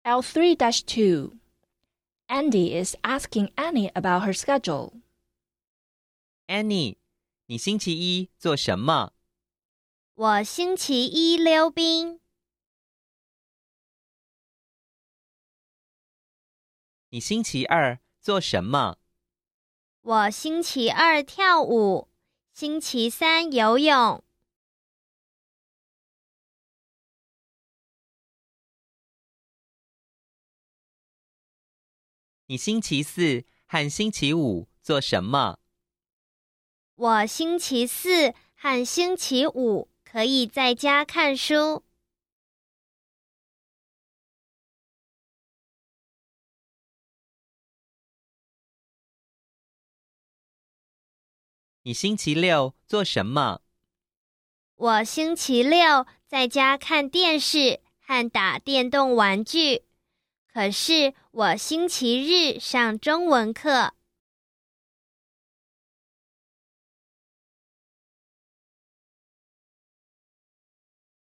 L3-2. Andy is asking Annie about her schedule. Annie, 你星期一做什么？ 我星期一溜冰。 你星期二做什么？ 我星期二跳舞，星期三游泳。 你星期四和星期五做什么？ 我星期四和星期五可以在家看书。 你星期六做什么？ 我星期六在家看电视和打电动玩具。可是我星期日上中文课。